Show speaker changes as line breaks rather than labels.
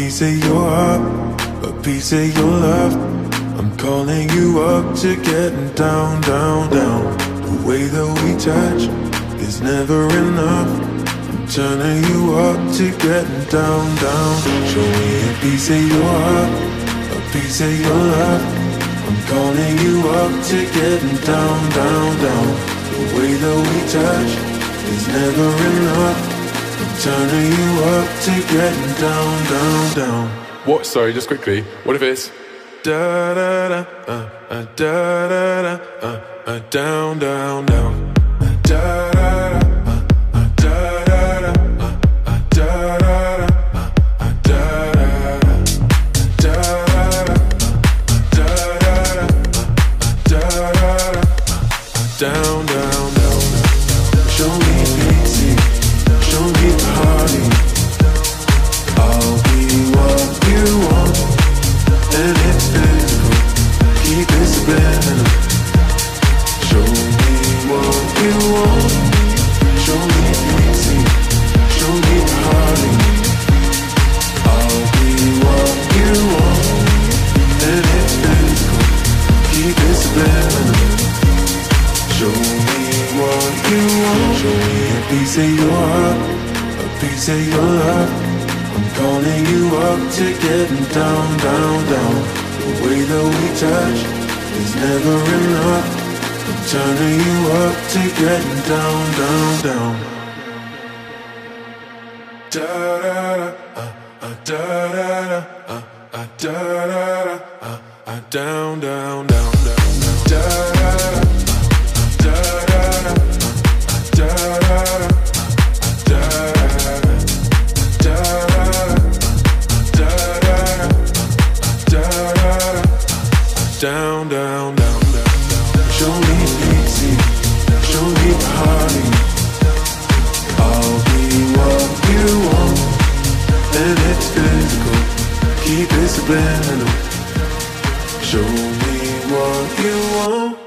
piece of your heart, a piece of your love. I'm calling you up to getting down, down, down. The way that we touch is never enough. I'm turning you up to getting down, down. Show me a piece of your heart, a piece of your love. I'm calling you up to getting down, down, down. The way that we touch is never enough. I'm turning you up to getting down, down, down.
What? Sorry, just quickly. What if it's
da da da da da da down, down, down. Da da da da da down, down, down. Show me pity, show me party. I'll be what you want, and it's physical. Keep it subliminal. Show me what you want. Show me pity, show me party. I'll be what you want, and it's physical. Keep it subliminal. Show me what you want. Show me a piece of your heart, a piece of your love. I'm calling you up to getting down, down, down. The way that we touch is never enough. I'm turning you up to getting down, down, down. Da da da da da da da down, down, down, down, da da. Down, down, down, down. Show me pity, show me party. I'll be what you want, and it's physical. Keep it subliminal. Show me what you want.